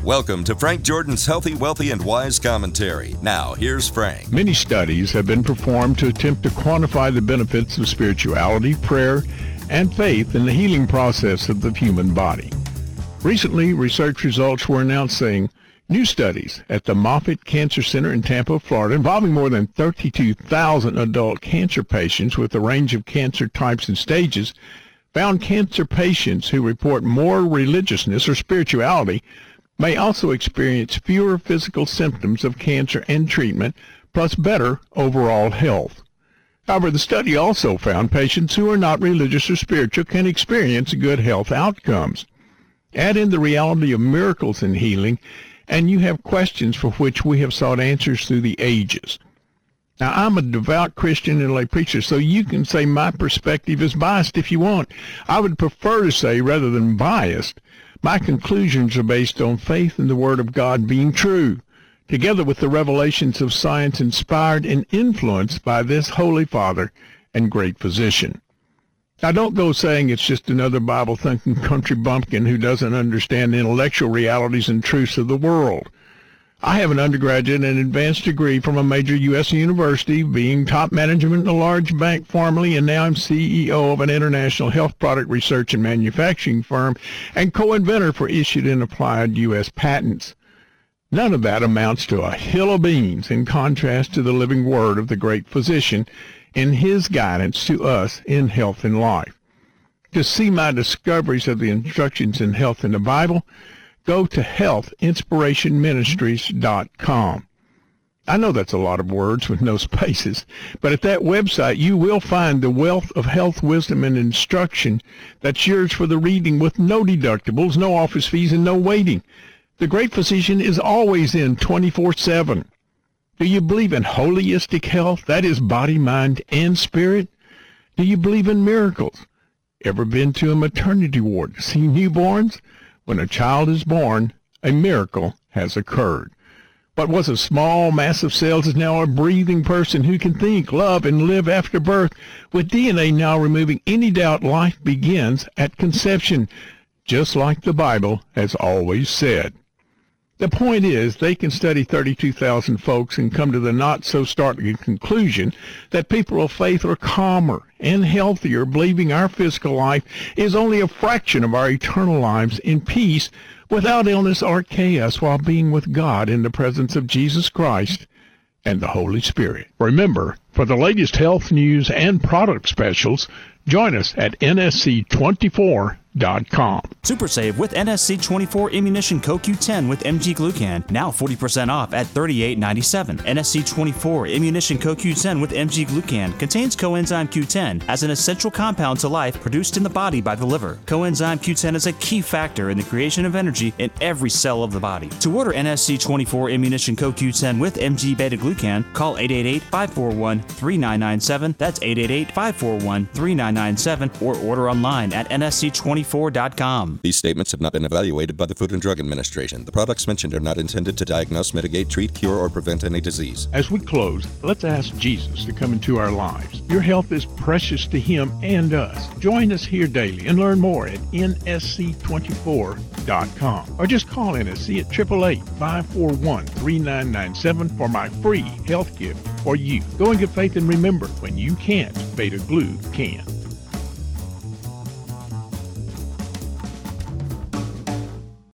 Welcome to Frank Jordan's Healthy, Wealthy, and Wise Commentary. Now, here's Frank. Many studies have been performed to attempt to quantify the benefits of spirituality, prayer, and faith in the healing process of the human body. Recently, research results were announced saying new studies at the Moffitt Cancer Center in Tampa, Florida, involving more than 32,000 adult cancer patients with a range of cancer types and stages, found cancer patients who report more religiousness or spirituality may also experience fewer physical symptoms of cancer and treatment, plus better overall health. However, the study also found patients who are not religious or spiritual can experience good health outcomes. Add in the reality of miracles in healing, and you have questions for which we have sought answers through the ages. Now, I'm a devout Christian and lay preacher, so you can say my perspective is biased if you want. I would prefer to say, rather than biased, my conclusions are based on faith in the Word of God being true, together with the revelations of science inspired and influenced by this Holy Father and great physician. Now, don't go saying it's just another Bible-thinking country bumpkin who doesn't understand the intellectual realities and truths of the world. I have an undergraduate and advanced degree from a major U.S. university, being top management in a large bank formerly, and now I'm CEO of an international health product research and manufacturing firm and co-inventor for issued and applied U.S. patents. None of that amounts to a hill of beans in contrast to the living word of the great physician and his guidance to us in health and life. To see my discoveries of the instructions in health in the Bible, go to healthinspirationministries.com. I know that's a lot of words with no spaces, but at that website you will find the wealth of health, wisdom, and instruction that's yours for the reading with no deductibles, no office fees, and no waiting. The great physician is always in 24/7. Do you believe in holistic health? That is body, mind, and spirit. Do you believe in miracles? Ever been to a maternity ward to see newborns? When a child is born, a miracle has occurred. What was a small mass of cells is now a breathing person who can think, love, and live after birth. With DNA now removing any doubt, life begins at conception, just like the Bible has always said. The point is, they can study 32,000 folks and come to the not-so-startling conclusion that people of faith are calmer and healthier, believing our physical life is only a fraction of our eternal lives in peace, without illness or chaos, while being with God in the presence of Jesus Christ and the Holy Spirit. Remember, for the latest health news and product specials, join us at nsc24.com. Super Save with NSC24 Immunition CoQ10 with MG Glucan. Now 40% off at $38.97. NSC24 Immunition CoQ10 with MG Glucan contains coenzyme Q10 as an essential compound to life produced in the body by the liver. Coenzyme Q10 is a key factor in the creation of energy in every cell of the body. To order NSC24 Immunition CoQ10 with MG Beta Glucan, call 888-541-3997. That's 888-541-3997, or order online at NSC24.com. These statements have not been evaluated by the Food and Drug Administration. The products mentioned are not intended to diagnose, mitigate, treat, cure, or prevent any disease. As we close, let's ask Jesus to come into our lives. Your health is precious to Him and us. Join us here daily and learn more at nsc24.com. Or just call NSC at 888-541-3997 for my free health gift for you. Go and get faith, and remember, when you can't, Beta Glu can.